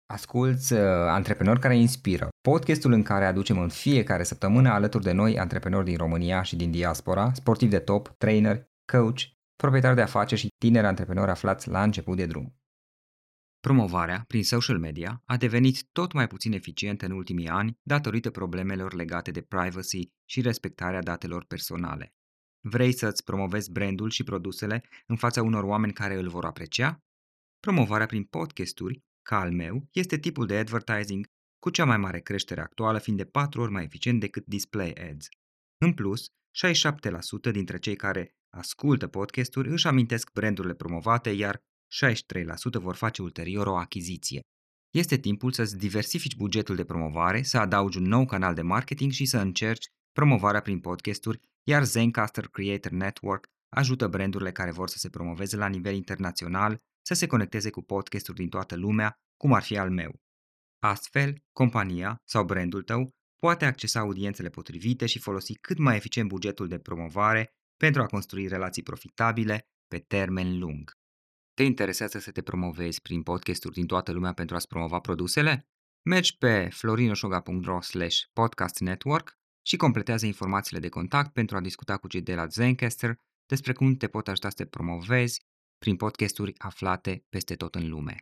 Asculți Antreprenori care inspiră, podcastul în care aducem în fiecare săptămână alături de noi antreprenori din România și din diaspora, sportivi de top, trainer, coach, proprietari de afaceri și tineri antreprenori aflați la început de drum. Promovarea prin social media a devenit tot mai puțin eficientă în ultimii ani datorită problemelor legate de privacy și respectarea datelor personale. Vrei să-ți promovezi brandul și produsele în fața unor oameni care îl vor aprecia? Promovarea prin podcasturi, ca al meu, este tipul de advertising cu cea mai mare creștere actuală, fiind de 4 ori mai eficient decât display ads. În plus, 67% dintre cei care ascultă podcasturi își amintesc brandurile promovate, iar 63% vor face ulterior o achiziție. Este timpul să-ți diversifici bugetul de promovare, să adaugi un nou canal de marketing și să încerci promovarea prin podcasturi, iar Zencastr Creator Network ajută brandurile care vor să se promoveze la nivel internațional să se conecteze cu podcasturi din toată lumea, cum ar fi al meu. Astfel, compania sau brandul tău poate accesa audiențele potrivite și folosi cât mai eficient bugetul de promovare pentru a construi relații profitabile pe termen lung. Te interesează să te promovezi prin podcasturi din toată lumea pentru a-ți promova produsele? Mergi pe florinosoga.ro/podcast network și completează informațiile de contact pentru a discuta cu cei de la Zencastr despre cum te pot ajuta să te promovezi prin podcasturi aflate peste tot în lume.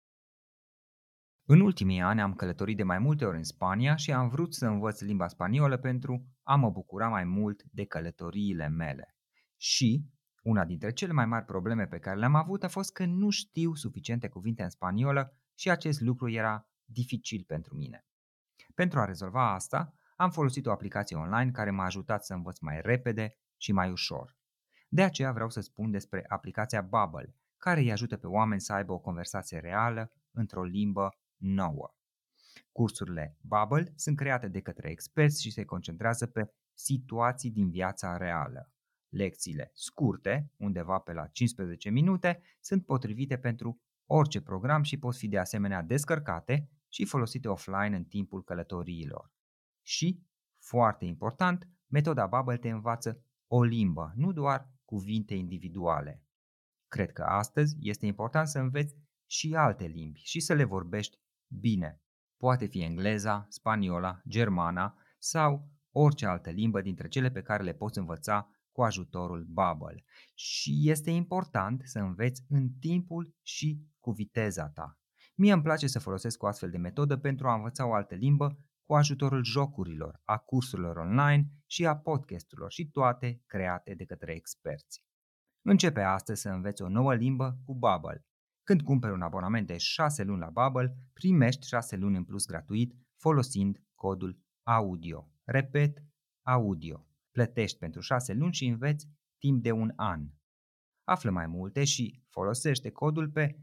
În ultimii ani am călătorit de mai multe ori în Spania și am vrut să învăț limba spaniolă pentru a mă bucura mai mult de călătoriile mele. Și una dintre cele mai mari probleme pe care le-am avut a fost că nu știu suficiente cuvinte în spaniolă și acest lucru era dificil pentru mine. Pentru a rezolva asta, am folosit o aplicație online care m-a ajutat să învăț mai repede și mai ușor. De aceea vreau să spun despre aplicația Babbel, care îi ajută pe oameni să aibă o conversație reală într-o limbă nouă. Cursurile Babbel sunt create de către experți și se concentrează pe situații din viața reală. Lecțiile scurte, undeva pe la 15 minute, sunt potrivite pentru orice program și pot fi de asemenea descărcate și folosite offline în timpul călătoriilor. Și, foarte important, metoda Babbel te învață o limbă, nu doar cuvinte individuale. Cred că astăzi este important să înveți și alte limbi și să le vorbești bine. Poate fi engleza, spaniola, germana sau orice altă limbă dintre cele pe care le poți învăța cu ajutorul Babbel. Și este important să înveți în timpul și cu viteza ta. Mie îmi place să folosesc o astfel de metodă pentru a învăța o altă limbă cu ajutorul jocurilor, a cursurilor online și a podcasturilor și toate create de către experți. Începe astăzi să înveți o nouă limbă cu Babbel. Când cumperi un abonament de 6 luni la Babbel, primești 6 luni în plus gratuit folosind codul AUDIO. Repet, AUDIO. Plătești pentru 6 luni și înveți timp de un an. Află mai multe și folosește codul pe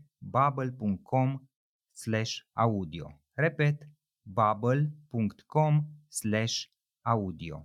babbel.com/audio. Repet, babbel.com/audio.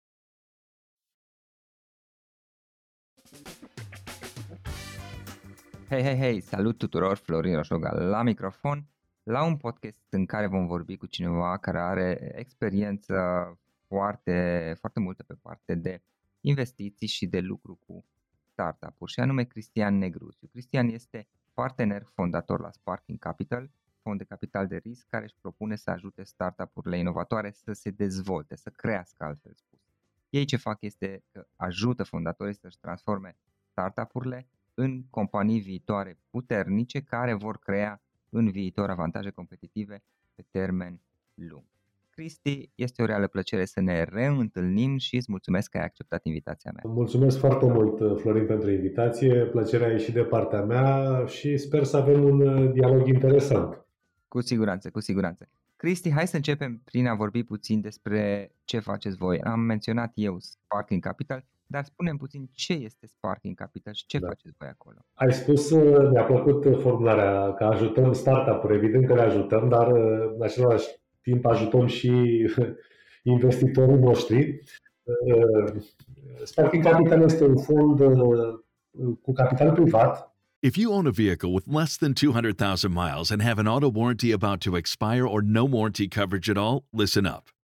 Hei, salut tuturor, Florin Roșoga la microfon, la un podcast în care vom vorbi cu cineva care are experiență foarte multă pe parte de investiții și de lucru cu startup-uri, și anume Cristian Negruțiu. Cristian este partener fondator la Sparking Capital, fond de capital de risc care își propune să ajute startup-urile inovatoare să se dezvolte, să crească, altfel spus. Ei ce fac este că ajută fondatorii să-și transforme startup-urile în companii viitoare puternice care vor crea în viitor avantaje competitive pe termen lung. Cristi, este o reală plăcere să ne reîntâlnim și îți mulțumesc că ai acceptat invitația mea. Mulțumesc foarte mult, Florin, pentru invitație. Plăcerea e și de partea mea și sper să avem un dialog interesant. Cu siguranță. Cristi, hai să începem prin a vorbi puțin despre ce faceți voi. Am menționat eu Sparking Capital, dar spune-mi puțin ce este Sparking Capital și ce faceți voi acolo. Ai spus, mi-a plăcut formularea că ajutăm startup-uri, evident că le ajutăm, dar în același timp ajutăm și investitorii noștri. Sparking Capital este un fond cu capital privat. If you own a vehicle with less than 200,000 miles and have an auto warranty about to expire or no warranty coverage at all, listen up.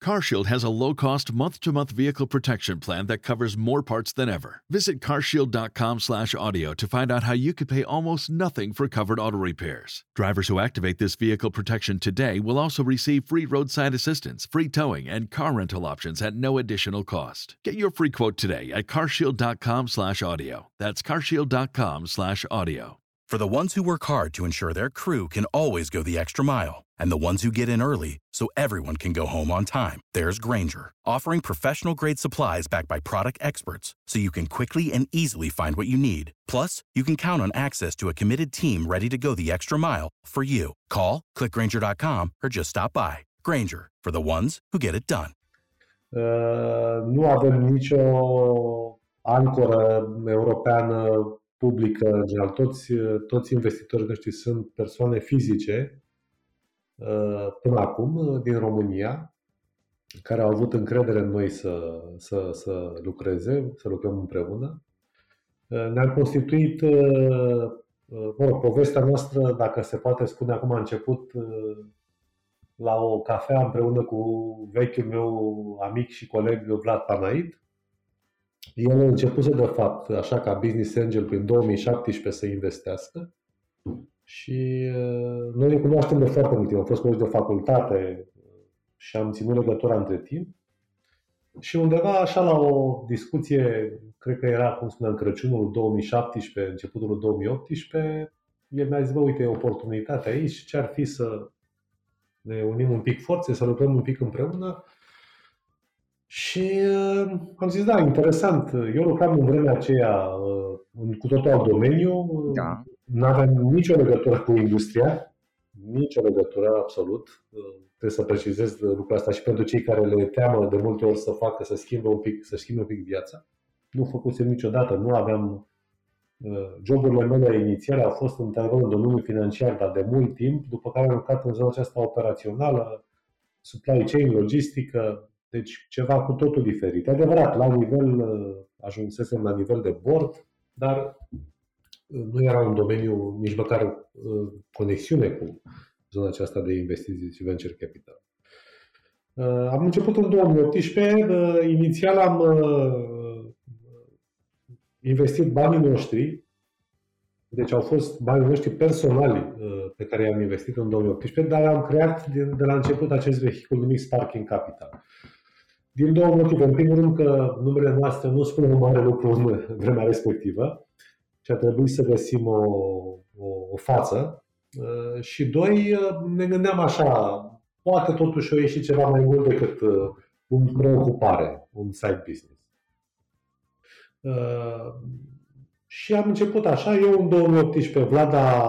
CarShield has a low-cost month-to-month vehicle protection plan that covers more parts than ever. Visit carshield.com/audio to find out how you could pay almost nothing for covered auto repairs. Drivers who activate this vehicle protection today will also receive free roadside assistance, free towing, and car rental options at no additional cost. Get your free quote today at carshield.com/audio. That's carshield.com/audio. For the ones who work hard to ensure their crew can always go the extra mile, and the ones who get in early so everyone can go home on time, there's Grainger, offering professional-grade supplies backed by product experts so you can quickly and easily find what you need. Plus, you can count on access to a committed team ready to go the extra mile for you. Call, click Grainger.com, or just stop by. Grainger, for the ones who get it done. Nu avem nicio ancoră europeană publică, în general. Toți investitorii noștri sunt persoane fizice până acum din România, care au avut încredere în noi să lucreze, să lucrăm împreună. Ne-am constituit, povestea noastră, dacă se poate spune acum, a început la o cafea împreună cu vechiul meu amic și coleg Vlad Panait. El a început de fapt, așa ca business angel, prin 2017 să investească și noi ne cunoaștem de foarte mult timp. Am fost colegi de facultate și am ținut legătura între timp. Și undeva așa la o discuție, cred că era, cum spuneam, Crăciunul 2017, începutul 2018, el mi-a zis, bă, uite, e oportunitate aici, ce-ar fi să ne unim un pic forțe, să lucrăm un pic împreună. Și am zis, da, interesant. Eu lucram în vremea aceea cu totul alt domeniu. Da. Nu aveam nicio legătură cu industria. Nicio legătură, absolut. Trebuie să precizez lucrul ăsta și pentru cei care le teamă de multe ori să schimbe un pic viața. Nu făcusem niciodată, nu aveam. Joburile mele inițiale au fost în domeniul financiar, dar de mult timp, după care am lucrat în zona aceasta operațională, supply chain, logistică, deci ceva cu totul diferit. Adevărat, ajunsesem la nivel de board, dar nu era un domeniu, nici măcar conexiune cu zona aceasta de investiții și venture capital. Am început în 2018, inițial am investit banii noștri, deci au fost banii noștri personali pe care i-am investit în 2018, dar am creat de la început acest vehicul numit Sparking Capital. Din două motive. În primul rând că numerele noastre nu spun un mare lucru în vremea respectivă și a trebuit să găsim o față. Și doi, ne gândeam așa, poate totuși o ieși ceva mai mult decât o preocupare, un side business. Și am început așa, eu în 2018, Vlad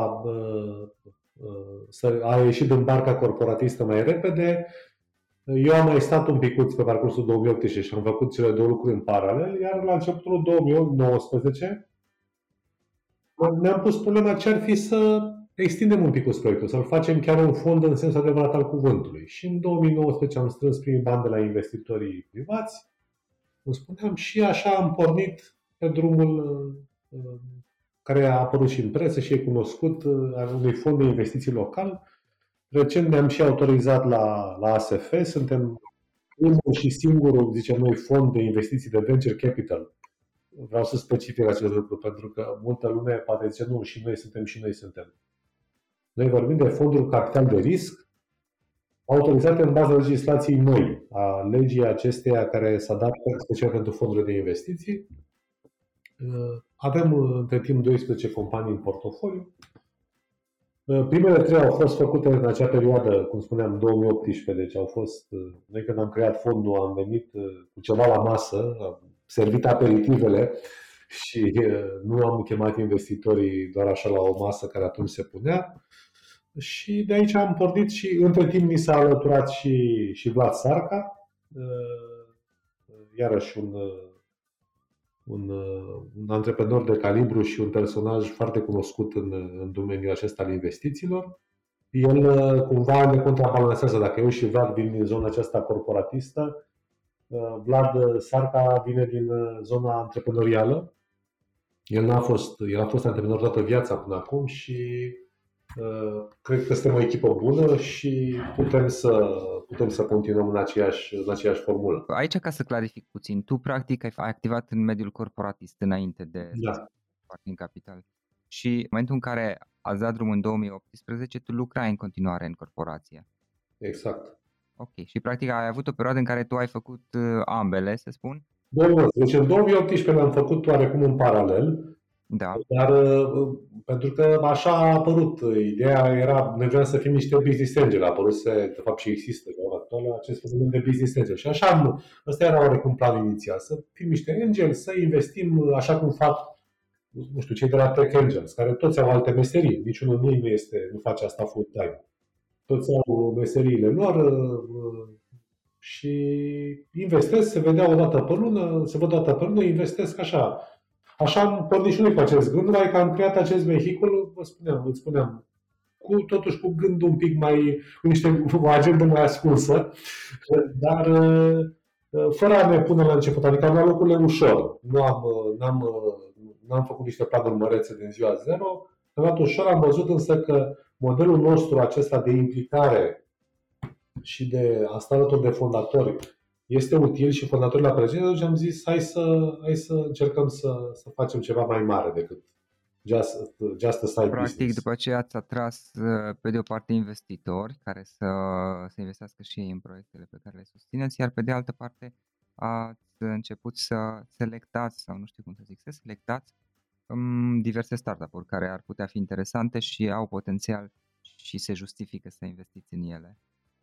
a ieșit din barca corporatistă mai repede, eu am mai stat un picuț pe parcursul 2018 și am făcut cele două lucruri în paralel, iar la începutul 2019 ne-am pus problema ce ar fi să extindem un pic proiectul, să-l facem chiar un fond în sensul adevărat al cuvântului. Și în 2019 am strâns primii bani de la investitorii privați, cum spuneam, și așa am pornit pe drumul care a apărut și în presă și e cunoscut, al unui fond de investiții local. Recent ne-am și autorizat la ASF, suntem primul și singurul, zicem noi, fond de investiții de venture capital. Vreau să specific acest lucru, pentru că multă lume poate zice, nu, și noi suntem. Noi vorbim de fonduri capital de risc, autorizate în baza legislației noi, a legii acesteia care s-a dat special pentru fondurile de investiții. Avem între timp 12 companii în portofoliu. Primele 3 au fost făcute în acea perioadă, cum spuneam, 2018, deci au fost, noi când am creat fondul am venit cu ceva la masă, am servit aperitivele și nu am chemat investitorii doar așa la o masă care atunci se punea. Și de aici am pornit și între timp mi s-a alăturat și Vlad Sarca, iarăși un antreprenor de calibru și un personaj foarte cunoscut în domeniul acesta al investițiilor. El cumva ne contrabalansează. Dacă eu și Vlad vin din zona aceasta corporatistă, Vlad Sarca vine din zona antreprenorială. El a fost antreprenor toată viața până acum și cred că suntem o echipă bună și putem să putem să continuăm în aceeași formulă. Aici, ca să clarific puțin, tu practic ai activat în mediul corporatist înainte de Sparking Capital și în momentul în care ați dat drumul în 2018, tu lucrai în continuare în corporație. Exact. Ok, și practic ai avut o perioadă în care tu ai făcut ambele, să spun? Deci în 2018 le-am făcut oarecum în paralel, da. Dar pentru că așa a apărut, ideea era, noi vreau să fim niște business angel, a apărut de fapt și există la ora actuală acest fenomen de business angel. Și așa, ăsta era oarecum planul inițial, să fim niște angel, să investim așa cum fac, nu știu, cei de la Tech Angels, care toți au alte meserii, niciunul nu face asta full time. Toți au meseriile lor și investesc, se văd o dată pe lună, investesc așa. Așa am pornit și noi cu acest gând, numai că am creat acest vehicul, îți spuneam, totuși cu gândul un pic mai, o agendă mai ascunsă, dar fără a ne pune la început, adică am luat lucrurile ușor. N-am făcut niște planuri mărețe din ziua zero, am luat ușor, am văzut însă că modelul nostru acesta de implicare și de a sta alături de fondatori este util și fondatorii la prezență, deci am zis hai să încercăm să facem ceva mai mare decât just a side Practic, business. după aceea ați atras pe de o parte investitori care să investească și ei în proiectele pe care le susțineți, iar pe de altă parte ați început să selectați, sau nu știu cum să zic, să selectați diverse startup-uri care ar putea fi interesante și au potențial și se justifică să investiți în ele.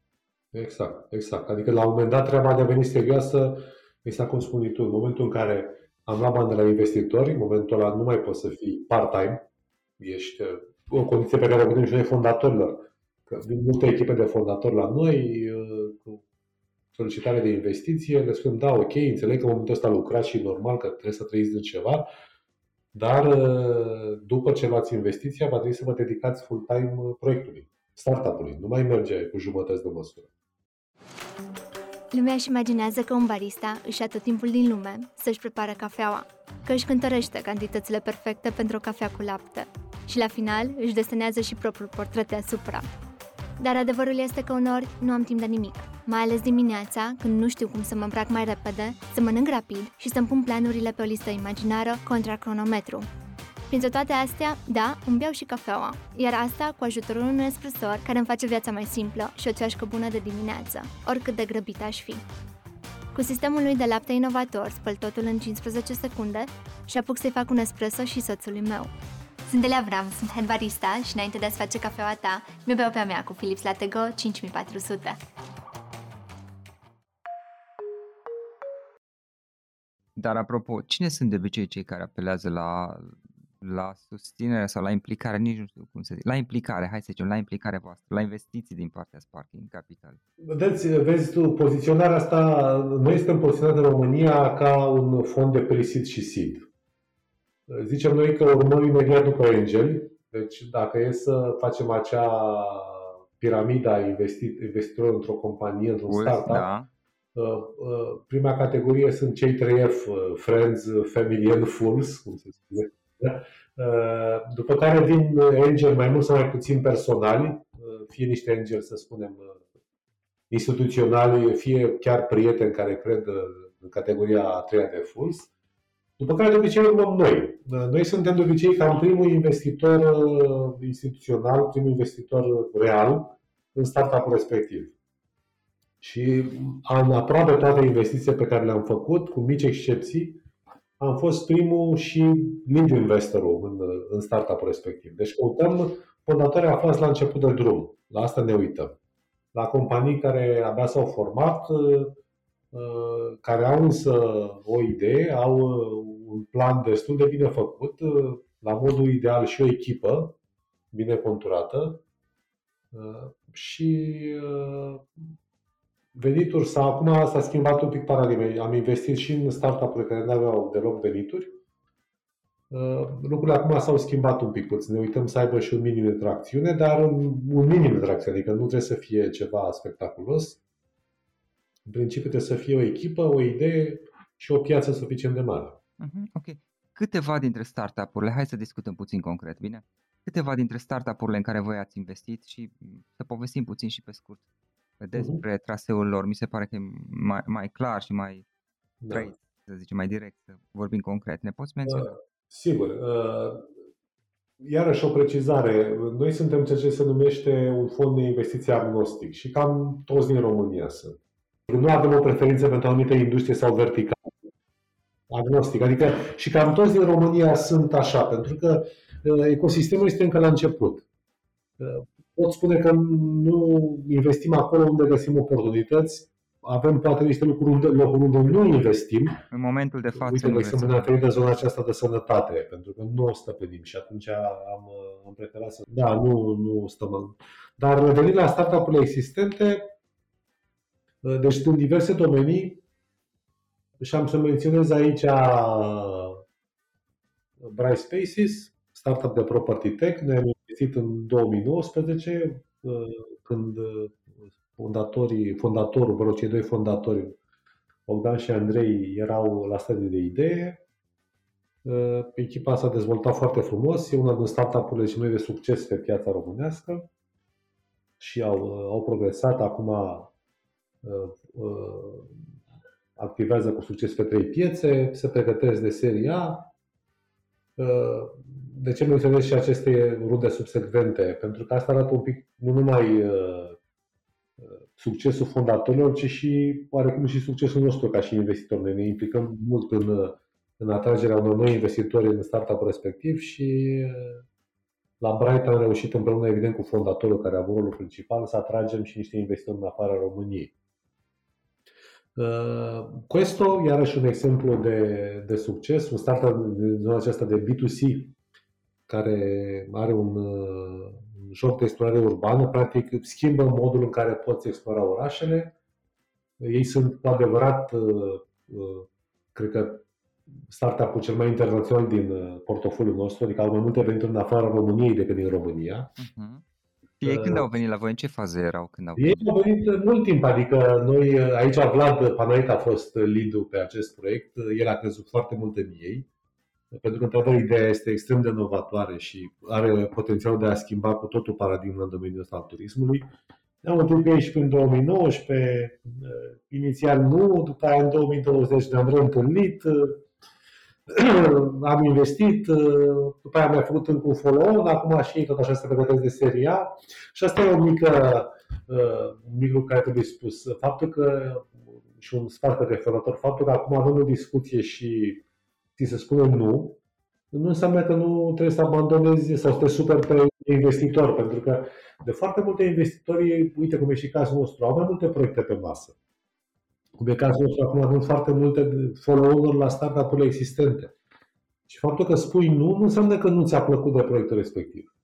Exact. Adică la un moment dat treaba a devenit serioasă, exact cum spui tu, în momentul în care am luat bani de la investitori, în momentul ăla nu mai poți să fii part-time, ești o condiție pe care o putem și noi fondatorilor. Că vin multe echipe de fondatori la noi cu solicitare de investiție, le spunem da, ok, înțeleg că în momentul ăsta lucrați și normal că trebuie să trăiți din ceva, dar după ce luați investiția va trebui să vă dedicați full-time proiectului, startup-ului, nu mai merge cu jumătăți de măsură. Lumea își imaginează că un barista își ia tot timpul din lume să-și prepare cafeaua, că își cântărește cantitățile perfecte pentru o cafea cu lapte și la final își desenează și propriul portret deasupra. Dar adevărul este că uneori nu am timp de nimic, mai ales dimineața, când nu știu cum să mă îmbrac mai repede, să mănânc rapid și să-mi pun planurile pe o listă imaginară contra cronometru. Printre toate astea, da, îmi beau și cafeaua, iar asta cu ajutorul unui espresor care îmi face viața mai simplă și o ceașcă bună de dimineață, oricât de grăbit aș fi. Cu sistemul lui de lapte inovator spăl totul în 15 secunde și apuc să-i fac un espresso și soțului meu. Sunt Elia Avram, sunt head barista și înainte de a-ți face cafeaua ta, mi-o beau pe a mea cu Philips Latte Go 5400. Dar apropo, cine sunt de obicei cei care apelează la susținere sau la implicare, nici nu știu cum să zic, la implicare, hai să zicem, la implicare voastră, la investiții din partea Sparking Capital? Vezi tu, poziționarea asta, noi suntem poziționați în România ca un fond de pre-seed și seed. Zicem noi că urmăm imediat după angeli, deci dacă e să facem acea piramida investitorilor într-o companie, într-un startup, da. Prima categorie sunt cei 3F, Friends, Family and Fools, cum se spune. După care vin angeli mai mult sau mai puțin personali, fie niște angeli, să spunem, instituționali, fie chiar prieteni care cred în categoria a treia de Fools. După care de obicei urmăm noi. Noi suntem de obicei cam primul investitor instituțional, primul investitor real în startup-ul respectiv. Și în aproape toate investițiile pe care le-am făcut, cu mici excepții, am fost primul și lead investorul în startup-ul respectiv. Deci căutăm fondatori aflați la început de drum. La asta ne uităm. La companii care abia s-au format, care au însă o idee, au un plan destul de bine făcut, la modul ideal și o echipă bine conturată și venituri sau acum s-a schimbat un pic paradigma. Am investit și în startup-uri care nu aveau deloc venituri. Lucrurile acum s-au schimbat un pic. Ne uităm să aibă și un minim de tracțiune, dar un minim de tracțiune, adică nu trebuie să fie ceva spectaculos. În principiu trebuie să fie o echipă, o idee și o piață suficient de mare. Ok. Câteva dintre startup-urile, hai să discutăm puțin concret, bine? Câteva dintre startup-urile în care voi ați investit și să povestim puțin și pe scurt despre traseul lor. Mi se pare că e mai clar și mai trăit, să zicem, mai direct, să vorbim concret. Ne poți menționa? Sigur. Iarăși o precizare. Noi suntem ceea ce se numește un fond de investiție agnostic și cam toți din România sunt. Nu avem o preferință pentru o anumită industrie sau verticală. Agnostic. Adică și cam toți din România sunt așa, pentru că ecosistemul este încă la început. Pot spune că nu investim acolo unde găsim oportunități. Avem poate niște locuri unde nu investim. În momentul de față. Uite, de exemplu, ne-am ferit de zona aceasta de sănătate, pentru că nu o stăpânim și atunci am preferat să... Da, nu stăm. Dar revenind la startup-urile existente, deci în diverse domenii, și am să menționez aici Bright Spaces, startup de property tech. Ne-am investit în 2019, când fondatorul, cei doi fondatori, Bogdan și Andrei, erau la stadiu de idee. Echipa s-a dezvoltat foarte frumos, e una din startup-urile și noi de succes pe piața românească și au progresat. Acum activează cu succes pe 3 piețe, se pregătesc de serie A. De ce menționez și aceste runde subsecvente? Pentru că asta arată un pic nu numai succesul fondatorilor, ci și oarecum și succesul nostru ca și investitori. Noi ne implicăm mult în atragerea unor noi investitori în startup-ul respectiv și la Bright am reușit împreună, evident, cu fondatorul care a avut rolul principal, să atragem și niște investitori în afara României. Questo, iarăși un exemplu de succes, un startup din zona aceasta de B2C, care are un joc de explorare urbană, practic schimbă modul în care poți explora orașele. Ei sunt cu adevărat, cred că, startup-ul cel mai internațional din portofoliul nostru, adică au mai multe venituri în afara României decât din România. Și ei când au venit la voi? În ce fază erau când au venit? Ei au venit mult timp, adică noi, aici Vlad Panait a fost lead-ul pe acest proiect, el a crezut foarte mult în ei, pentru că, într-adevăr, ideea este extrem de inovatoare și are potențialul de a schimba cu totul paradigma în domeniul ăsta al turismului. Ne-am întâlnit pe ei și prin 2019, inițial nu, după aia în 2020 ne-am reîntâlnit, am investit, după aia am mai făcut încă un follow-on, acum și ei tot așa se pregătesc de serie A. Și asta e un mic lucru care trebuie spus. Faptul că, și un sfat referător, faptul că acum avem o discuție și ți se spune nu înseamnă că nu trebuie să abandonezi sau să te superi pe investitor, pentru că de foarte multe investitori, uite cum e și cazul nostru, au mai multe proiecte pe masă. Cum e cazul nostru, acum avem foarte multe follow-uri la startup-urile existente. Și faptul că spui nu înseamnă că nu ți-a plăcut de proiectul respectiv.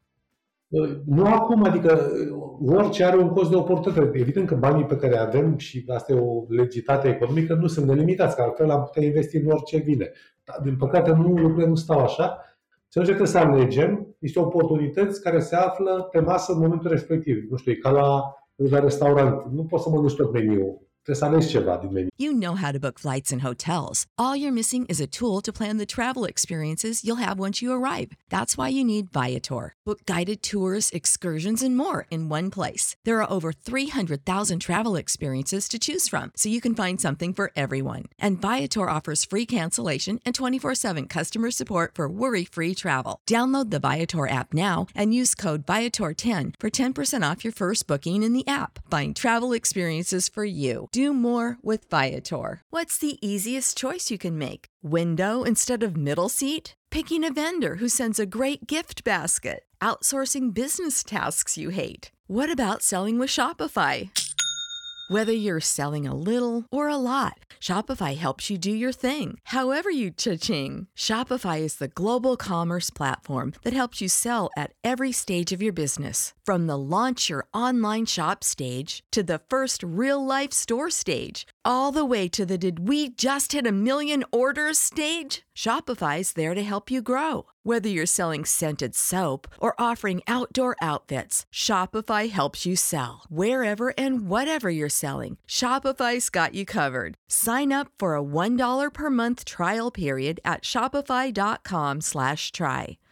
Nu acum, adică orice are un cost de oportunitate. Evident că banii pe care avem, și asta e o legitate economică, nu sunt nelimitați, că altfel am putea investi în orice vine. Dar, din păcate, lucrurile nu stau așa. Și atunci trebuie să alegem niște oportunități care se află pe masă în momentul respectiv. Nu știu, e ca la restaurant. Nu poți să mănânci tot meniul. Trebuie să alegi ceva din meniu. You know how to book flights and hotels. All you're missing is a tool to plan the travel experiences you'll have once you arrive. That's why you need Viator. Book guided tours, excursions, and more in one place. There are over 300,000 travel experiences to choose from, so you can find something for everyone. And Viator offers free cancellation and 24/7 customer support for worry-free travel. Download the Viator app now and use code Viator10 for 10% off your first booking in the app. Find travel experiences for you. Do more with Viator. What's the easiest choice you can make? Window instead of middle seat? Picking a vendor who sends a great gift basket? Outsourcing business tasks you hate? What about selling with Shopify? Whether you're selling a little or a lot, Shopify helps you do your thing, however you cha-ching. Shopify is the global commerce platform that helps you sell at every stage of your business. From the launch your online shop stage to the first real-life store stage, all the way to the did we just hit a million orders stage? Shopify's there to help you grow. Whether you're selling scented soap or offering outdoor outfits, Shopify helps you sell. Wherever and whatever you're selling, Shopify's got you covered. Sign up for a $1 per month trial period at shopify.com/try.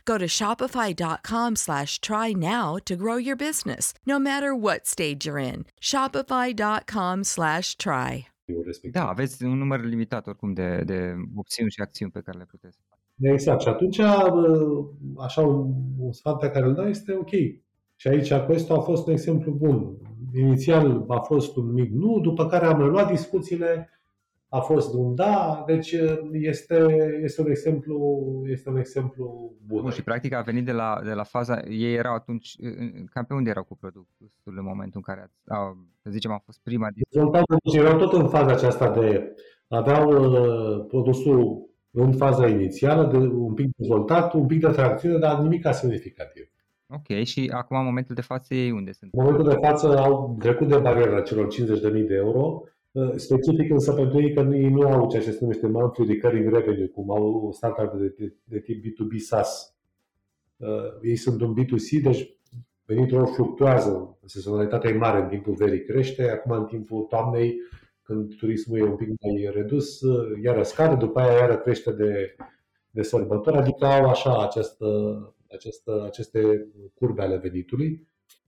Go to shopify.com/try now to grow your business, no matter what stage you're in. Shopify.com/try. Da, aveți un număr limitat oricum de opțiuni și acțiuni pe care le puteți face. Exact. Și atunci, așa un sfat pe care îl dau este ok. Și aici acesta a fost un exemplu bun. Inițial a fost un mic nu, după care am reluat discuțiile, a fost un da, deci este un exemplu bun. Bun, și practic a venit de la faza, ei erau atunci, cam pe unde erau cu produsul în momentul în care să zicem, a fost prima discuție. Erau tot în faza aceasta aveau produsul în faza inițială, de un pic dezvoltat, un pic de tracțiune, dar nimic semnificativ. Ok, și acum în momentul de față ei unde sunt? În momentul de față au trecut de bariera celor 50.000 de euro, specific însă pentru ei că ei nu au ceea ce se numește monthly recurring revenue, cum au startup de tip B2B SaaS. Ei sunt un B2C, deci venitul lor fluctuează, sezonalitatea e mare, în timpul verii crește, acum în timpul toamnei, când turismul e un pic mai redus, iară scade, după aia iară crește de sărbători, adică au așa aceste curbe ale venitului.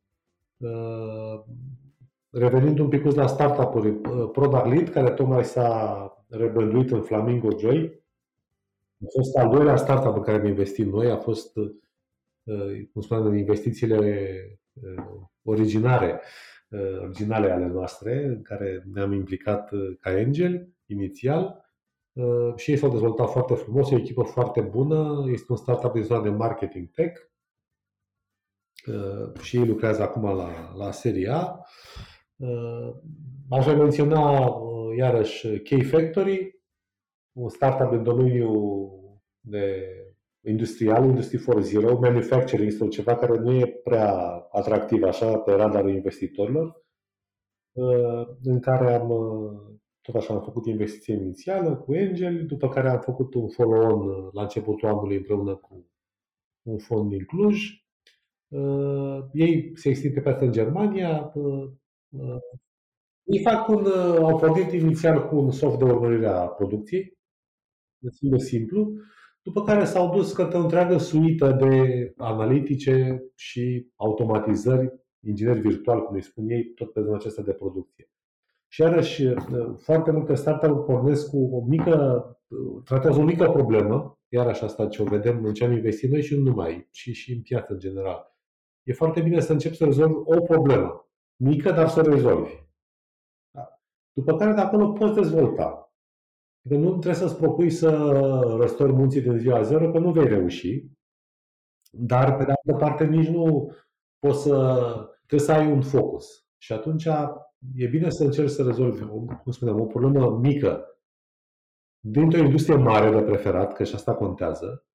Revenind un pic la startup-uri, Product Lead, care tocmai s-a rebranduit în Flamingo Joy, a fost al doilea startup în care am investit noi, a fost, cum spuneam, în investițiile originale ale noastre, în care ne-am implicat ca angel inițial și ei s-au dezvoltat foarte frumos, e o echipă foarte bună, este un startup din zona de marketing tech și ei lucrează acum la serie A. Aș menționa iarăși Key Factory, un startup în domeniul industrial, Industry 4.0, manufacturing este ceva care nu e prea atractiv așa pe radarul investitorilor, în care tot așa am făcut investiție inițială cu angel, după care am făcut un follow-on la începutul anului împreună cu un fond din Cluj. Ei se extind pe piața în Germania. Ei au pornit inițial cu un soft de urmărire a producției, destul de simplu, după care s-au dus către o întreagă suită de analitice și automatizări, ingineri virtuali, cum îi spun ei, tot pe zona aceasta de producție. Și iarăși, foarte multe startup-uri pornesc cu tratează o mică problemă, iarăși asta ce o vedem în ce am investit noi și nu numai, ci și în piață în general. E foarte bine să începi să rezolvi o problemă, mică, dar să o rezolvi. Da. După care de acolo poți dezvolta. Că nu trebuie să-ți propui să răstori munții din ziua zero, că nu vei reuși, dar pe de altă parte nici nu poți trebuie să ai un focus. Și atunci e bine să încerci să rezolvi, cum spuneam, o problemă mică dintr-o industrie mare de preferat, că și asta contează,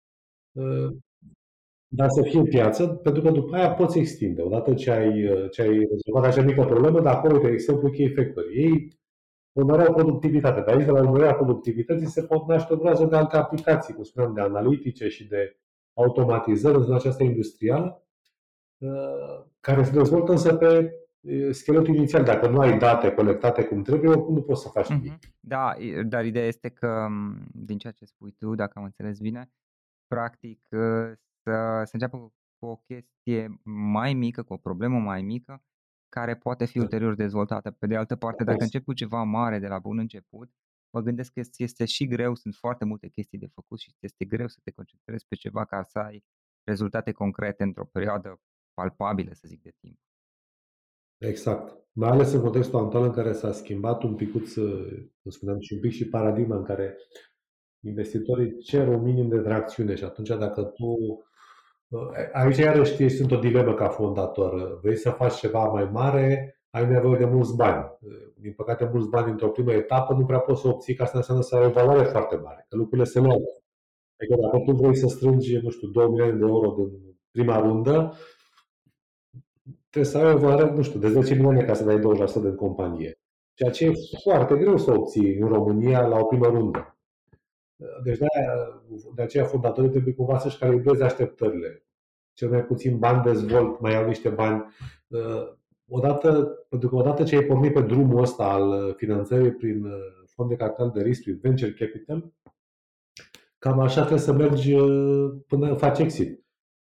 dar să fie piață, pentru că după aia poți extinde. Odată ce ai rezolvat acea mică problemă, de acolo, de exemplu, Key Factory. Ei urmăreau productivitatea. De aici, de la urmărirea productivității, se pot naște o groază de alte aplicații, cum spuneam, de analitice și de automatizări în zona aceasta industrială, care se dezvoltă însă pe scheletul inițial. Dacă nu ai date colectate cum trebuie, nu poți să faci nimic. Da, dar ideea este că, din ceea ce spui tu, dacă am înțeles bine, practic să înceapă cu o chestie mai mică, cu o problemă mai mică, care poate fi ulterior dezvoltată. Pe de altă parte, dacă începi cu ceva mare de la bun început, mă gândesc că este și greu, sunt foarte multe chestii de făcut și este greu să te concentrezi pe ceva ca să ai rezultate concrete într-o perioadă palpabilă, să zic, de timp. Exact. Mai ales în contextul actual în care s-a schimbat un picuț, cum spuneam, și un pic și paradigma în care investitorii cer un minim de tracțiune și atunci dacă tu aici iarăși sunt o dilemă ca fondator. Vrei să faci ceva mai mare, ai nevoie de mulți bani. Din păcate, mulți bani într-o primă etapă nu prea poți să obții, că asta înseamnă să ai o valoare foarte mare, că lucrurile se luau. Adică dacă tu vrei să strângi, 2 milioane de euro din prima rundă, trebuie să ai o valoare, de 10 milioane ca să dai 20% din companie. Ceea ce e foarte greu să obții în România la o primă rundă. Deci de aceea fondatorii trebuie cumva să-și calibreze așteptările. Cel mai puțin bani dezvolt, mai au niște bani. Pentru că odată ce ai pornit pe drumul ăsta al finanțării prin fond de capital de risc, prin venture capital, cam așa trebuie să mergi până faci exit.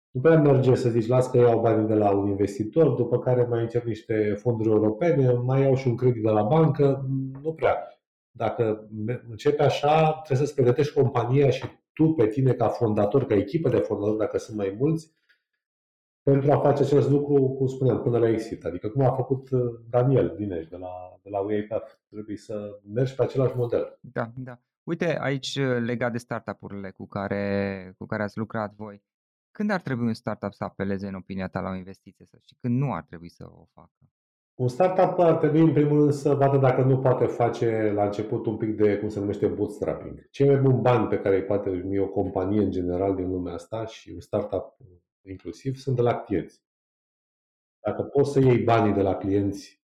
Nu prea merge să zici, las că iau banii de la un investitor, după care mai încep niște fonduri europene, mai iau și un credit de la bancă, nu prea. Dacă începe așa, trebuie să-ți pregătești compania și tu pe tine ca fondator, ca echipă de fondatori, dacă sunt mai mulți, pentru a face acest lucru, cum spuneam, până la exit. Adică cum a făcut Daniel Dineș de la UiPath. Trebuie să mergi pe același model. Da, da. Uite, aici legat de startup-urile cu care ați lucrat voi, când ar trebui un startup să apeleze în opinia ta la o investiție și când nu ar trebui să o facă? Un startup ar trebui în primul rând să vadă dacă nu poate face la început un pic de, cum se numește, bootstrapping. Cei mai buni bani pe care îi poate primi o companie în general din lumea asta și un startup inclusiv sunt de la clienți. Dacă poți să iei banii de la clienți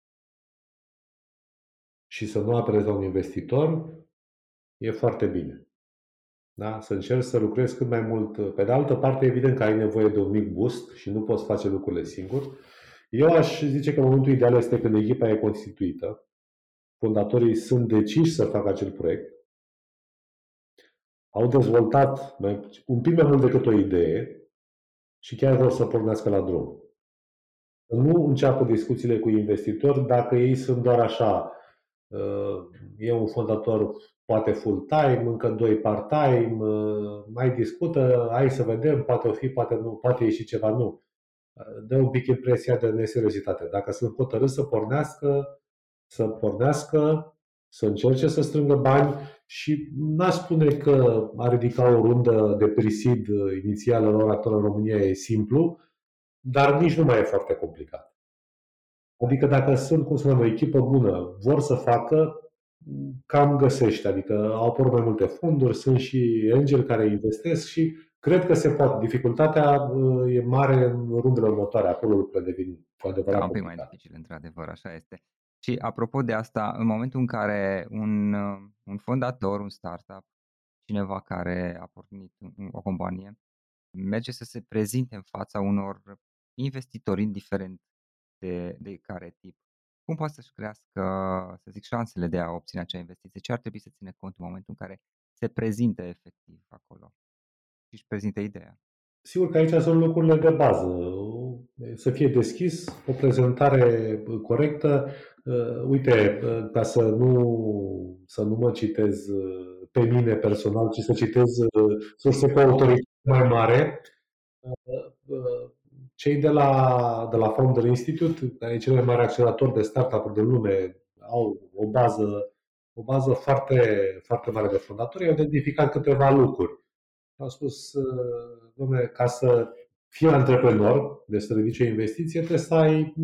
și să nu apelezi la un investitor, e foarte bine. Da? Să încerci să lucrezi cât mai mult. Pe de altă parte, evident că ai nevoie de un mic boost și nu poți face lucrurile singur. Eu aș zice că momentul ideal este când echipa e constituită, fondatorii sunt deciși să facă acel proiect, au dezvoltat un pic mai mult decât o idee și chiar vor să pornească la drum. Să nu înceapă discuțiile cu investitori dacă ei sunt doar așa. E un fondator poate full-time, încă 2 part-time, mai discută, hai să vedem, poate o fi, poate nu, poate ieși ceva, nu. Dă un pic impresia de neseriozitate. Dacă sunt hotărâți să pornească, să încerce să strângă bani și n-aș spune că a ridica o rundă de pre-seed inițială la ora actuală în România e simplu, dar nici nu mai e foarte complicat. Adică dacă sunt, cum spuneam, o echipă bună, vor să facă, cam găsește. Adică au apărut mai multe fonduri, sunt și angeli care investesc și cred că se poate. Dificultatea e mare în rundele următoare. Acolo lucrurile devin cu adevărat un pic mai dificil, într-adevăr, așa este. Și apropo de asta, în momentul în care un fondator, un startup, cineva care a pornit o companie, merge să se prezinte în fața unor investitori, indiferent de care tip, cum poate să-și crească, să zic, șansele de a obține acea investiție? Ce ar trebui să ține cont în momentul în care se prezinte efectiv acolo și își prezinte ideea? Sigur că aici sunt lucrurile de bază. Să fie deschis, o prezentare corectă. Uite, ca să nu mă citez pe mine personal, ci să citez surse cu autoritate mai mare, cei de la Founder Institute, care e cel mai mare accelerator de startup-uri din lume, au o bază foarte, foarte mare de fondatori, au identificat câteva lucruri. Au spus, dom'le, ca să fii antreprenor, de să ridici o investiție, trebuie să ai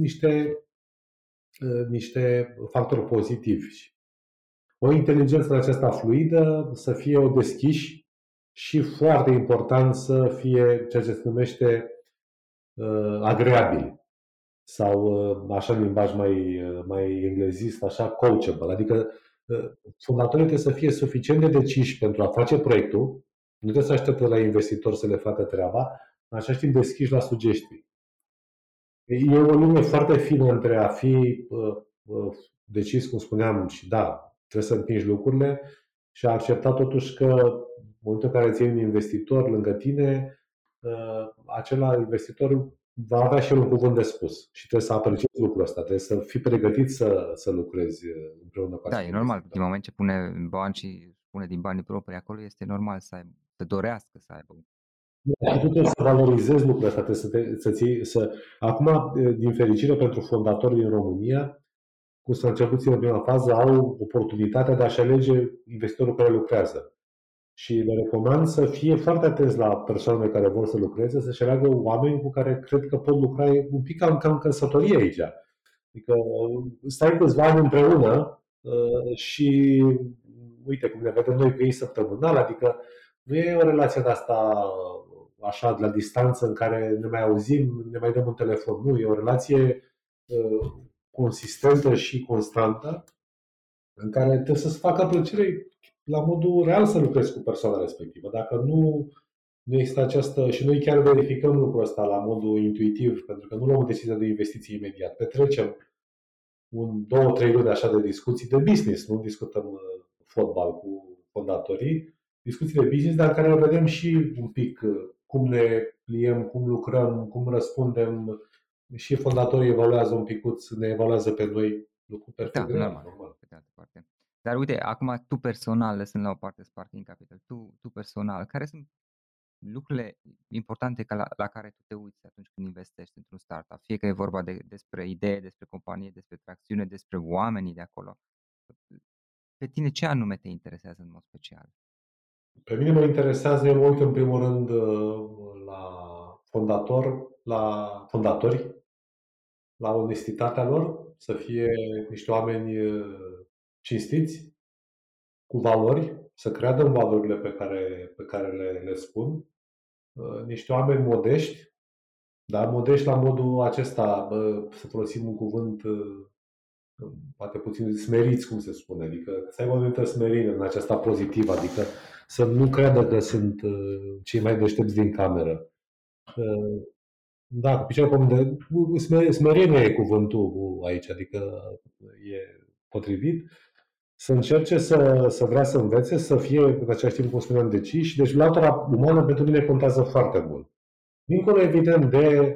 niște factori pozitivi. O inteligență aceasta fluidă, să fie o deschiși și foarte important să fie ceea ce se numește agreabil sau așa în limbaj mai englezist, așa coachable. Adică fondatorii trebuie să fie suficient de deciși pentru a face proiectul, nu trebuie să aștepte la investitor să le facă treaba, în același timp deschiși la sugestii. E o linie foarte fină între a fi decis, cum spuneam, și da, trebuie să împingi lucrurile și a accepta totuși că în momentul în care ții un investitor lângă tine, acela investitor va avea și el un cuvânt de spus și trebuie să apreciezi lucrul ăsta, trebuie să fii pregătit să lucrezi împreună cu Da, e normal, din moment ce pune bani și pune din banii proprii acolo, este normal să dorească să aibă. Tu trebuie să valorizezi lucrurile astea, trebuie Acum, din fericire pentru fondatorii din România, cu să început în prima fază, au oportunitatea de a-și alege investitorul care lucrează. Și le recomand să fie foarte atenți la persoanele care vor să lucreze, să-și aleagă oameni cu care cred că pot lucra un pic ca în căsătorie aici. Adică stai câțiva ani împreună și uite cum ne vedem noi cu ei săptămânal, adică nu e o relație de asta așa de la distanță în care ne mai auzim, ne mai dăm un telefon. Nu, e o relație consistentă și constantă în care trebuie să-ți facă plăcere la modul real să lucrezi cu persoana respectivă. Dacă nu există această, și noi chiar verificăm lucrul ăsta la modul intuitiv, pentru că nu luăm o decizie de investiție imediat. Petrecem 2-3 luni așa de discuții de business, nu discutăm fotbal cu fondatorii, discuții de business, dar în care vedem și un pic cum ne pliem, cum lucrăm, cum răspundem. Și fondatorii evaluează un picuț, ne evaluează pe noi, lucru perfect real, normal. Pe de altă parte. Dar uite, acum tu personal, lăsând la o parte Sparking Capital, tu personal, care sunt lucrurile importante la care tu te uiți atunci când investești într-un startup? Fie că e vorba despre idee, despre companie, despre tracțiune, despre oamenii de acolo. Pe tine ce anume te interesează în mod special? Pe mine mă interesează, eu mă uit în primul rând la fondatori, la onestitatea lor, să fie niște oameni cinstiți, cu valori, să creadă în valorile pe care le spun, niște oameni modești, dar modești la modul acesta, să folosim un cuvânt poate puțin smeriți, cum se spune, adică să aibă o anumită smerire în aceasta pozitivă, adică să nu creadă că sunt cei mai deștepți din cameră. Da, cu picioare pe pământ, smerenie e cuvântul aici, adică e potrivit. Să încerce să vrea să învețe, să fie, în același timp, cum spuneam, deciși. Deci, latura umană pentru mine contează foarte mult. Dincolo, evident, de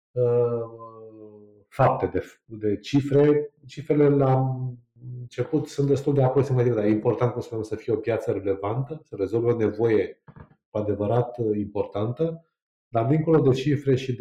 fapte, de cifre. Cifrele la început sunt destul de aproximative, dar e important, cum spuneam, să fie o piață relevantă, să rezolve o nevoie cu adevărat importantă. Dar dincolo de cifre și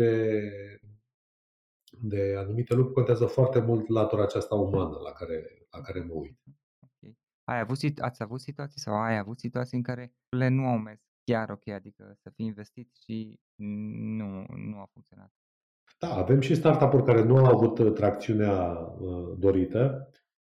de anumite lucruri, contează foarte mult latura aceasta umană la care mă uit. Okay. Ați avut situații sau ai avut situații în care le nu au mers chiar ok, adică să fii investit și nu a funcționat? Da, avem și startup-uri care nu au avut tracțiunea dorită.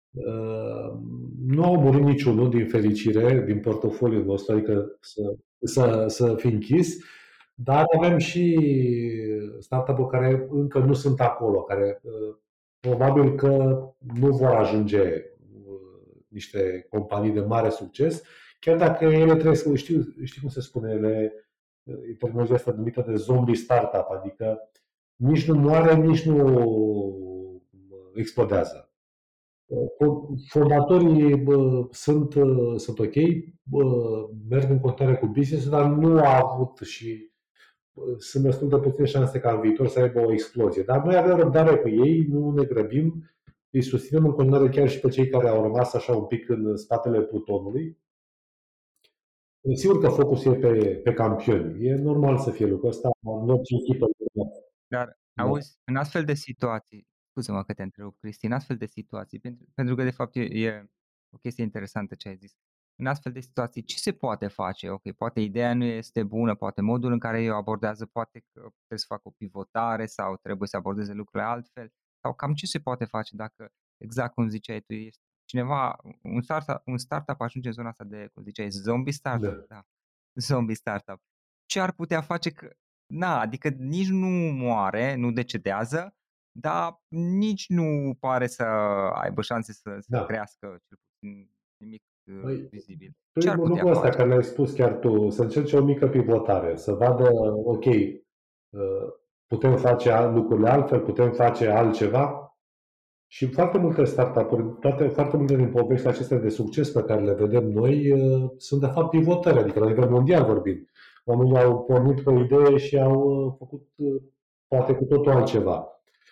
Nu au murit niciunul, din fericire, din portofoliul nostru, adică să fi închis, dar avem și startup-uri care încă nu sunt acolo, care probabil că nu vor ajunge niște companii de mare succes, chiar dacă ele trebuie să știi cum se spune, e terminologia asta numită de zombie startup, adică nici nu moare, nici nu explodează. Fondatorii sunt ok, merg în continuare cu business, dar nu au avut și sunt destul de puține șanse ca în viitor să aibă o explozie. Dar noi avem răbdare cu ei, nu ne grăbim, îi susținem în continuare chiar și pe cei care au rămas așa un pic în spatele plutonului. Sigur că focusul e pe campioni. E normal să fie lucrul ăsta în orice echipă. Dar, auzi, în astfel de situații, scuze-mă că te întrerup, Cristi, în astfel de situații, pentru că de fapt e o chestie interesantă ce ai zis. În astfel de situații, ce se poate face? Ok, poate ideea nu este bună, poate modul în care ei o abordează, poate că trebuie să facă o pivotare sau trebuie să abordeze lucrurile altfel, sau cam ce se poate face dacă, exact cum ziceai tu, este cineva, un startup ajunge în zona asta de, cum ziceai, zombie startup, da. Zombie startup. Ce ar putea face că adică nici nu moare, nu decedează, dar nici nu pare să aibă șanse să crească, cel puțin nimic vizibil. Ce ar Primul putea lucru ăsta face? care l-ai spus chiar tu, să încerce o mică pivotare, să vadă, ok, putem face lucrurile altfel, putem face altceva. Și foarte multe startup-uri, foarte multe din poveștile acestea de succes pe care le vedem noi sunt de fapt pivotări, adică la nivel mondial vorbind. Oamenii au pornit pe o idee și au făcut poate cu totul altceva.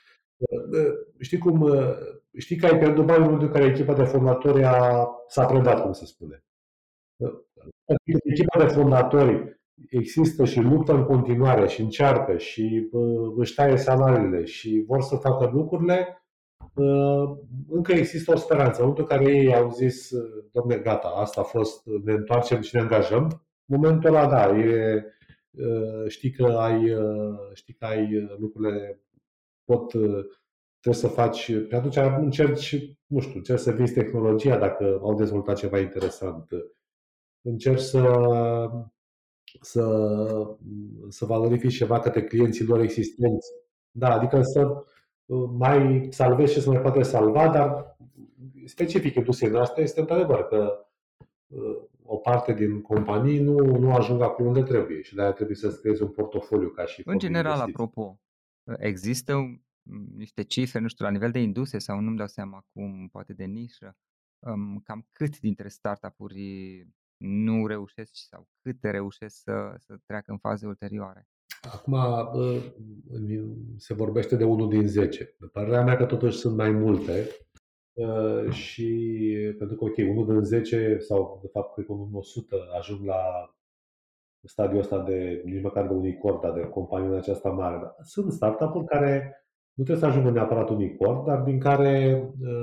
Știi că ai pierdut bani în momentul în care echipa de fondatori s-a predat, cum se spune. Echipa de fondatori există și luptă în continuare și încearcă și își taie salariile și vor să facă lucrurile, încă există o speranță. În momentul în care ei au zis, dom'le, gata, asta a fost, ne întoarcem și ne angajăm, în momentul ăla, da, știi că ai lucrurile trebuie să faci, pe atunci încerci, nu știu, încerci să vinzi tehnologia dacă au dezvoltat ceva interesant. Încerci să valorifici ceva către clienții lor existenți. Da, adică să mai salvezi ce se mai poate salva, dar specific industriei noastre este într-adevăr că o parte din companii nu ajung acolo unde trebuie și de-aia trebuie să-ți creezi un portofoliu ca și În general, apropo, există niște cifre, nu știu, la nivel de industrie sau nu-mi dau seama acum, poate de nișă, cam cât dintre startup-uri nu reușesc sau câte reușesc să treacă în faze ulterioare? Acum se vorbește de 1 din 10. De părerea mea că totuși sunt mai multe. Și pentru că, ok, 1 din 10 sau de fapt cred că 1 din 100 ajung la stadiul ăsta de nici măcar de unicorn, dar de companie în aceasta mare. Dar sunt startup-uri care nu trebuie să ajungă neapărat unicorn, dar din care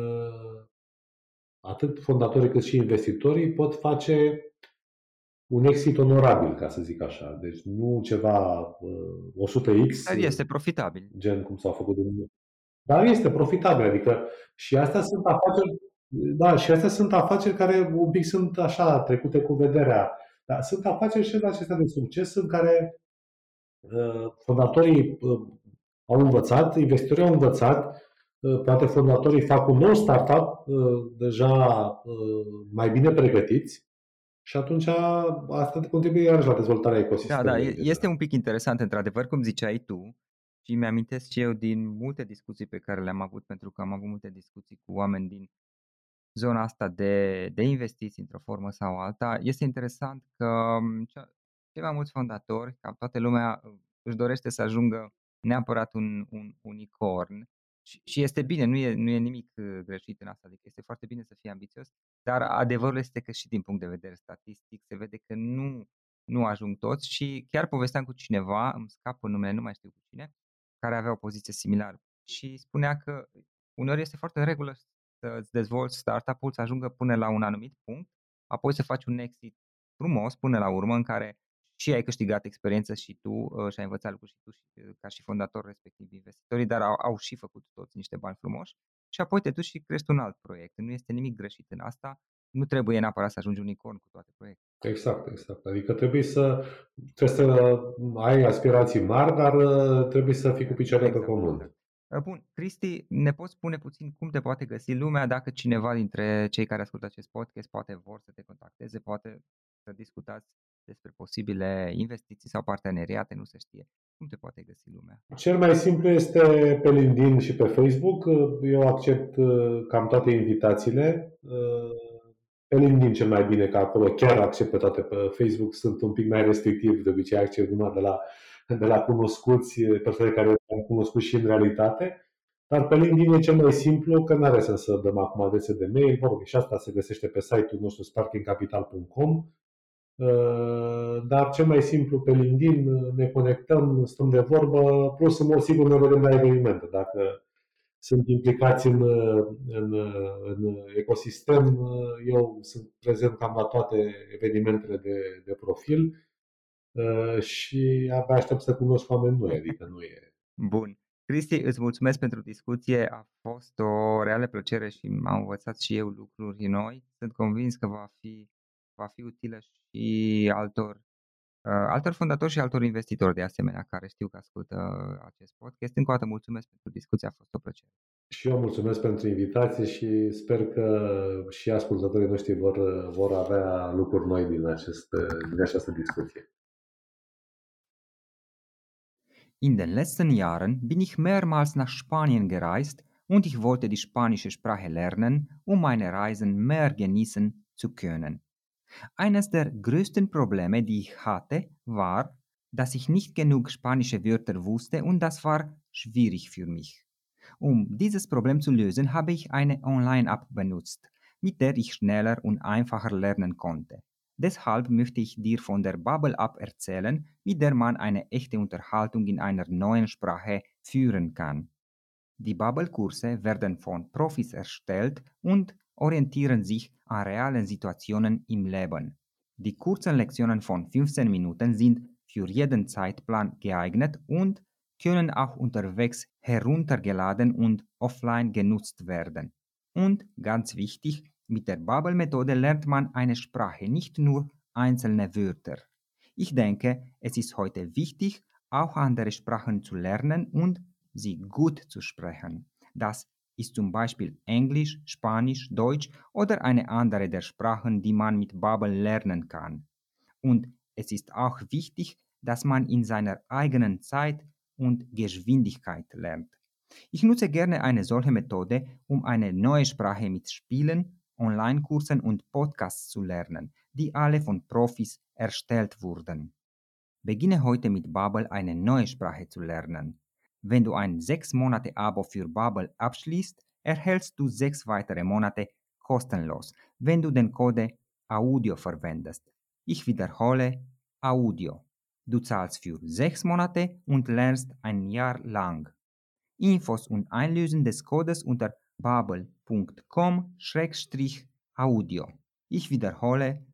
atât fondatorii cât și investitorii pot face un exit onorabil, ca să zic așa. Deci nu ceva 100x. Dar este profitabil. Gen cum s-au făcut dar este profitabil, adică și astea sunt afaceri, da, și astea sunt afaceri care un pic sunt așa trecute cu vederea. Dar sunt afaceri și acestea de succes în care fondatorii au învățat, investitorii au învățat, poate fondatorii fac un nou startup deja mai bine pregătiți și atunci asta contribuie iarăși la dezvoltarea ecosistemului. Da, este un pic interesant, într-adevăr, cum ziceai tu, și mi-amintesc și eu din multe discuții pe care le-am avut, pentru că am avut multe discuții cu oameni din zona asta de investiții într-o formă sau alta. Este interesant că cei mai mulți fondatori, ca toată lumea, își dorește să ajungă neapărat un unicorn și este bine, nu e nimic greșit în asta, adică este foarte bine să fii ambițios, dar adevărul este că și din punct de vedere statistic se vede că nu ajung toți și chiar povesteam cu cineva, îmi scapă numele, nu mai știu cu cine, care avea o poziție similară și spunea că uneori este foarte în regulă să-ți dezvolți startup-ul, să ajungă până la un anumit punct, apoi să faci un exit frumos până la urmă în care și ai câștigat experiență și tu și ai învățat lucruri și tu ca și fondator respectiv investitorii, dar au și făcut toți niște bani frumoși și apoi te duci și crești un alt proiect. Nu este nimic greșit în asta, nu trebuie neapărat să ajungi unicorn cu toate proiectele. Exact. Adică trebuie să ai aspirații mari, dar trebuie să fii cu picioarele pe pământ. Bun, Cristi, ne poți spune puțin cum te poate găsi lumea dacă cineva dintre cei care ascultă acest podcast poate vor să te contacteze, poate să discutați despre posibile investiții sau parteneriate, nu se știe. Cum te poate găsi lumea? Cel mai simplu este pe LinkedIn și pe Facebook. Eu accept cam toate invitațiile. Pe LinkedIn cel mai bine, că acolo chiar accept pe toate. Pe Facebook sunt un pic mai restrictiv, de obicei accept numai de la cunoscuți, persoane care am cunoscut și în realitate. Dar pe LinkedIn e cel mai simplu, că nu are sens să dăm acum adrese de mail. Și asta se găsește pe site-ul nostru sparkingcapital.com. Dar cel mai simplu pe LinkedIn, ne conectăm, stăm de vorbă, plus în mod sigur ne vedem la evenimente. Dacă sunt implicați în ecosistem, eu sunt prezent cam la toate evenimentele de profil și abia aștept să cunosc oameni noi, adică nu e... Bun. Cristi, îți mulțumesc pentru discuție, a fost o reală plăcere și m-am învățat și eu lucruri noi. Sunt convins că va fi utilă și altor fondatori și altor investitori de asemenea, care știu că ascultă acest podcast. Încă o dată mulțumesc pentru discuție, a fost o plăcere. Și eu mulțumesc pentru invitație și sper că și ascultătorii noștri vor avea lucruri noi din această discuție. In den letzten Jahren bin ich mehrmals nach Spanien gereist und ich wollte die spanische Sprache lernen, um meine Reisen mehr genießen zu können. Eines der größten Probleme, die ich hatte, war, dass ich nicht genug spanische Wörter wusste und das war schwierig für mich. Dieses Problem zu lösen, habe ich eine Online-App benutzt, mit der ich schneller und einfacher lernen konnte. Deshalb möchte ich dir von der Babbel-App erzählen, mit der man eine echte Unterhaltung in einer neuen Sprache führen kann. Die Babbel-Kurse werden von Profis erstellt und orientieren sich an realen Situationen im Leben. Die kurzen Lektionen von 15 Minuten sind für jeden Zeitplan geeignet und können auch unterwegs heruntergeladen und offline genutzt werden. Und ganz wichtig, mit der Babbel-Methode lernt man eine Sprache, nicht nur einzelne Wörter. Ich denke, es ist heute wichtig, auch andere Sprachen zu lernen und sie gut zu sprechen. Das ist zum Beispiel Englisch, Spanisch, Deutsch oder eine andere der Sprachen, die man mit Babbel lernen kann. Und es ist auch wichtig, dass man in seiner eigenen Zeit und Geschwindigkeit lernt. Ich nutze gerne eine solche Methode, um eine neue Sprache mit Spielen, Online-Kursen und Podcasts zu lernen. die alle von Profis erstellt wurden. Beginne heute mit Babbel eine neue Sprache zu lernen. Wenn du ein 6-Monate-Abo für Babbel abschließt, erhältst du 6 weitere Monate kostenlos, wenn du den Code AUDIO verwendest. Ich wiederhole, AUDIO. Du zahlst für 6 Monate und lernst ein Jahr lang. Infos und Einlösen des Codes unter babbel.com/audio. Ich wiederhole,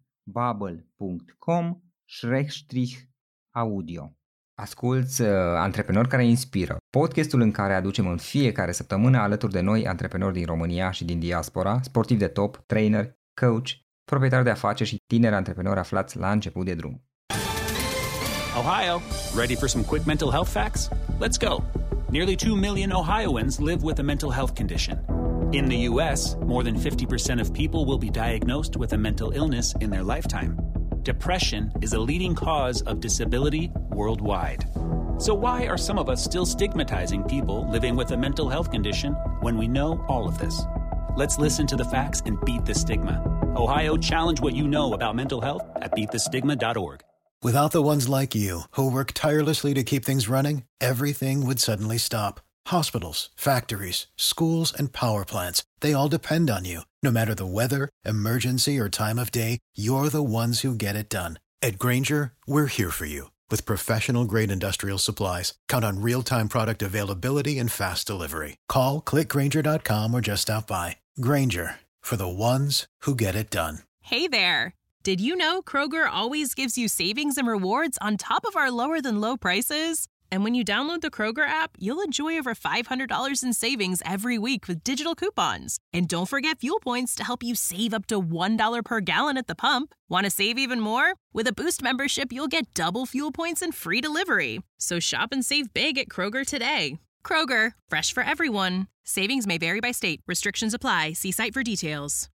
babbel.com/audio. Asculți Antreprenori care inspiră, podcastul în care aducem în fiecare săptămână alături de noi antreprenori din România și din diaspora, sportivi de top, trainer, coach, proprietari de afaceri și tineri antreprenori aflați la început de drum. Ohio, ready for some quick mental health facts? Let's go. Nearly 2 million Ohioans live with a mental health condition. In the U.S., more than 50% of people will be diagnosed with a mental illness in their lifetime. Depression is a leading cause of disability worldwide. So why are some of us still stigmatizing people living with a mental health condition when we know all of this? Let's listen to the facts and beat the stigma. Ohio, challenge what you know about mental health at beatthestigma.org. Without the ones like you, who work tirelessly to keep things running, everything would suddenly stop. Hospitals, factories, schools, and power plants, they all depend on you. No matter the weather, emergency, or time of day, you're the ones who get it done. At Grainger, we're here for you. With professional-grade industrial supplies, count on real-time product availability and fast delivery. Call, clickgrainger.com, or just stop by. Grainger, for the ones who get it done. Hey there! Did you know Kroger always gives you savings and rewards on top of our lower-than-low prices? And when you download the Kroger app, you'll enjoy over $500 in savings every week with digital coupons. And don't forget fuel points to help you save up to $1 per gallon at the pump. Want to save even more? With a Boost membership, you'll get double fuel points and free delivery. So shop and save big at Kroger today. Kroger, fresh for everyone. Savings may vary by state. Restrictions apply. See site for details.